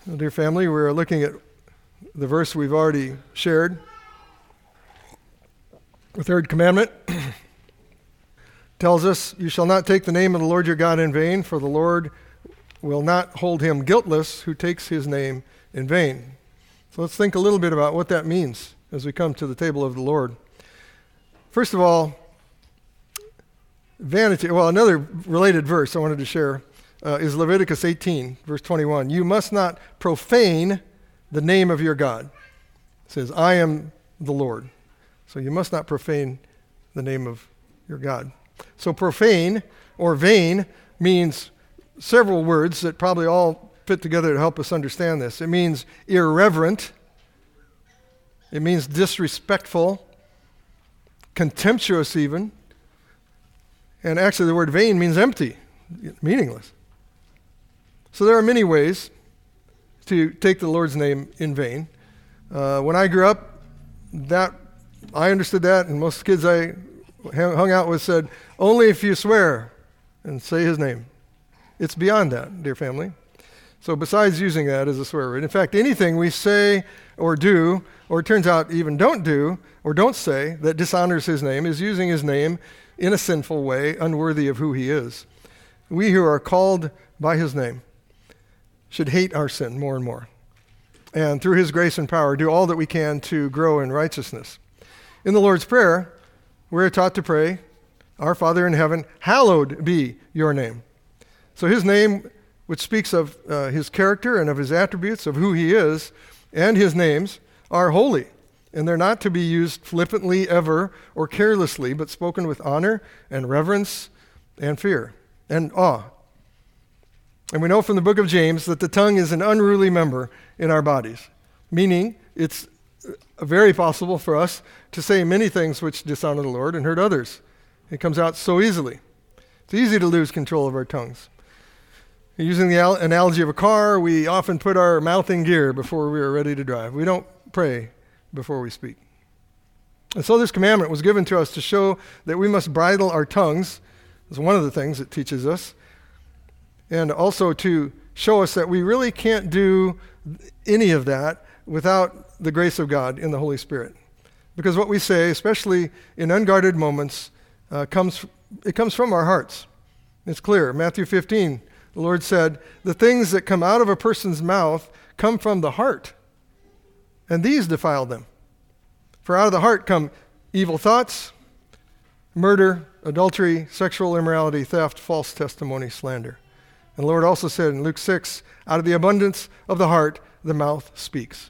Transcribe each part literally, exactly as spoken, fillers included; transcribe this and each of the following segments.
Well, dear family, we're looking at the verse we've already shared. The third commandment tells us, "You shall not take the name of the Lord your God in vain, for the Lord will not hold him guiltless who takes his name in vain." So let's think a little bit about what that means as we come to the table of the Lord. First of all, vanity, well, another related verse I wanted to share uh, is Leviticus eighteen, verse twenty-one. "You must not profane the name of your God." It says, "I am the Lord." So you must not profane the name of your God. So profane or vain means several words that probably all fit together to help us understand this. It means irreverent. It means disrespectful, contemptuous even. And actually the word vain means empty, meaningless. So there are many ways to take the Lord's name in vain. Uh, when I grew up, that I understood that, and most kids I hung out with said, "Only if you swear and say his name." It's beyond that, dear family. So besides using that as a swear word, in fact, anything we say or do, or it turns out even don't do or don't say that dishonors his name is using his name in a sinful way, unworthy of who he is. We who are called by his name should hate our sin more and more, and through his grace and power do all that we can to grow in righteousness. In the Lord's Prayer, we're taught to pray, "Our Father in heaven, hallowed be your name." So his name, which speaks of uh, his character and of his attributes, of who he is, and his names, are holy. And they're not to be used flippantly ever or carelessly, but spoken with honor and reverence and fear and awe. And we know from the book of James that the tongue is an unruly member in our bodies, meaning it's very possible for us to say many things which dishonor the Lord and hurt others. It comes out so easily. It's easy to lose control of our tongues. Using the al- analogy of a car, we often put our mouth in gear before we are ready to drive. We don't pray before we speak. And so this commandment was given to us to show that we must bridle our tongues. It's one of the things it teaches us. And also to show us that we really can't do any of that without the grace of God in the Holy Spirit. Because what we say, especially in unguarded moments, uh, comes it comes from our hearts. It's clear. Matthew fifteen, the Lord said, "The things that come out of a person's mouth come from the heart, and these defile them. For out of the heart come evil thoughts, murder, adultery, sexual immorality, theft, false testimony, slander." And the Lord also said in Luke six, "Out of the abundance of the heart, the mouth speaks."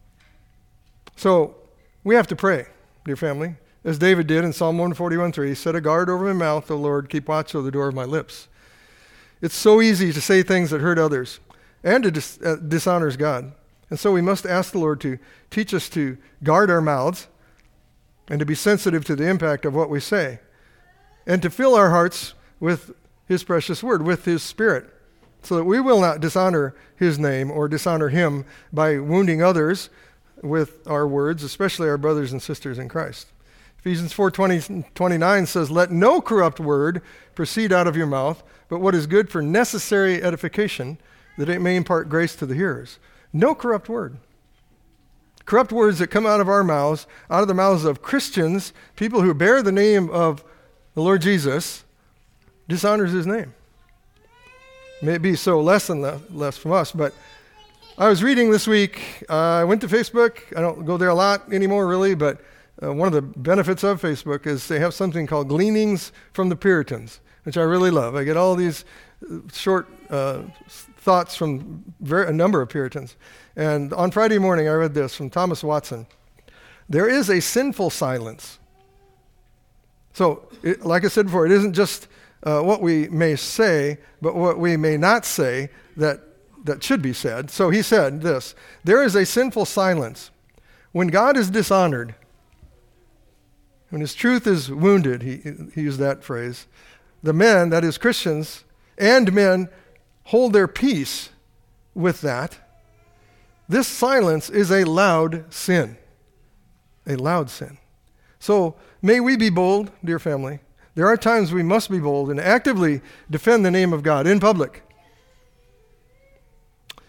So we have to pray, dear family, as David did in Psalm one forty-one three, "Set a guard over my mouth, O Lord, keep watch over the door of my lips." It's so easy to say things that hurt others and to dis- uh, dishonors God. And so we must ask the Lord to teach us to guard our mouths and to be sensitive to the impact of what we say, and to fill our hearts with his precious word, with his Spirit, so that we will not dishonor his name or dishonor him by wounding others with our words, especially our brothers and sisters in Christ. Ephesians four twenty, twenty-nine says, "Let no corrupt word proceed out of your mouth, but what is good for necessary edification, that it may impart grace to the hearers." No corrupt word. Corrupt words that come out of our mouths, out of the mouths of Christians, people who bear the name of the Lord Jesus, dishonors his name. May it be so less and less from us, but I was reading this week, uh, I went to Facebook. I don't go there a lot anymore, really, but uh, one of the benefits of Facebook is they have something called Gleanings from the Puritans, which I really love. I get all these short uh, thoughts from very, a number of Puritans. And on Friday morning, I read this from Thomas Watson. "There is a sinful silence." So, it, like I said before, it isn't just uh, what we may say, but what we may not say that that should be said. So he said this, "There is a sinful silence. When God is dishonored, when his truth is wounded," he, he used that phrase, "the men," that is Christians, "and men hold their peace with that. This silence is a loud sin." A loud sin. So may we be bold, dear family. There are times we must be bold and actively defend the name of God in public.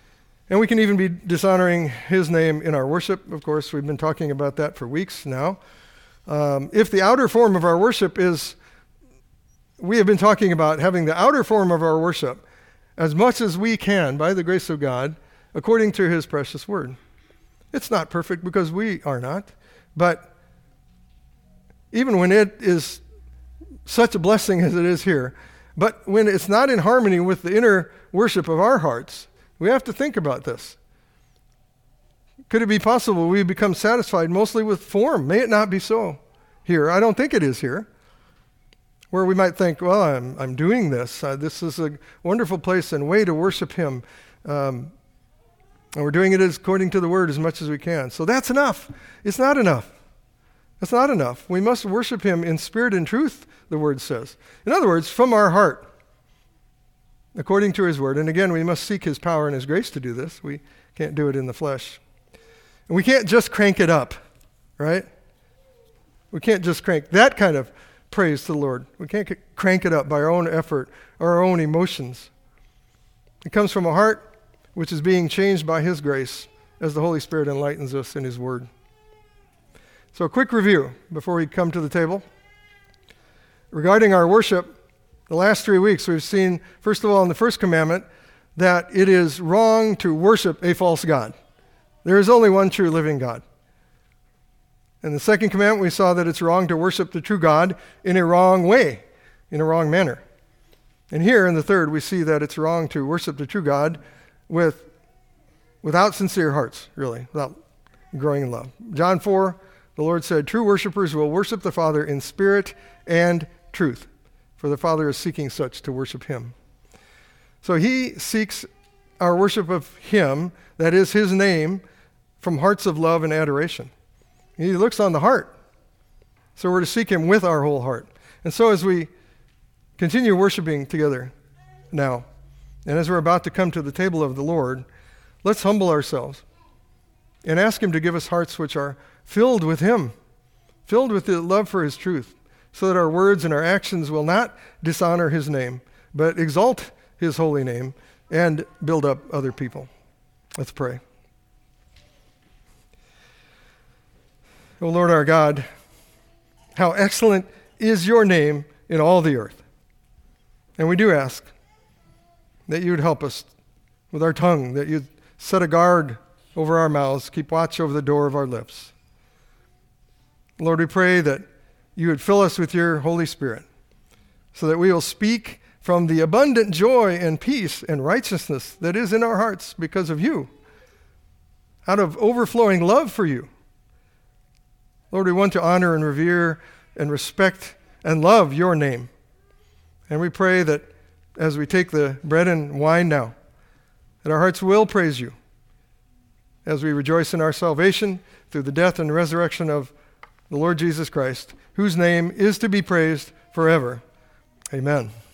And we can even be dishonoring his name in our worship. Of course, we've been talking about that for weeks now. Um, if the outer form of our worship is, we have been talking about having the outer form of our worship as much as we can, by the grace of God, according to his precious word. It's not perfect because we are not, but even when it is such a blessing as it is here, but when it's not in harmony with the inner worship of our hearts, we have to think about this. Could it be possible we become satisfied mostly with form? May it not be so here. I don't think it is here. Where we might think, well, I'm I'm doing this. Uh, this is a wonderful place and way to worship him. Um, and we're doing it as according to the word as much as we can. So that's enough. It's not enough. It's not enough. We must worship him in spirit and truth, the word says. In other words, from our heart, according to his word. And again, we must seek his power and his grace to do this. We can't do it in the flesh. And we can't just crank it up, right? We can't just crank that kind of praise to the Lord. We can't c- crank it up by our own effort or our own emotions. It comes from a heart which is being changed by his grace as the Holy Spirit enlightens us in his word. So a quick review before we come to the table. Regarding our worship, the last three weeks we've seen, first of all, in the first commandment, that it is wrong to worship a false god. There is only one true living God. In the second commandment, we saw that it's wrong to worship the true God in a wrong way, in a wrong manner. And here in the third, we see that it's wrong to worship the true God with, without sincere hearts, really, without growing in love. John four, the Lord said, true worshipers will worship the Father in spirit and truth, for the Father is seeking such to worship him. So he seeks our worship of him, that is his name, from hearts of love and adoration. He looks on the heart. So we're to seek him with our whole heart. And so as we continue worshiping together now, and as we're about to come to the table of the Lord, let's humble ourselves and ask him to give us hearts which are filled with him, filled with the love for his truth, so that our words and our actions will not dishonor his name, but exalt his holy name and build up other people. Let's pray. O Lord our God, how excellent is your name in all the earth. And we do ask that you would help us with our tongue, that you'd set a guard over our mouths, keep watch over the door of our lips. Lord, we pray that you would fill us with your Holy Spirit so that we will speak from the abundant joy and peace and righteousness that is in our hearts because of you, out of overflowing love for you. Lord, we want to honor and revere and respect and love your name. And we pray that as we take the bread and wine now, that our hearts will praise you as we rejoice in our salvation through the death and resurrection of the Lord Jesus Christ, whose name is to be praised forever. Amen.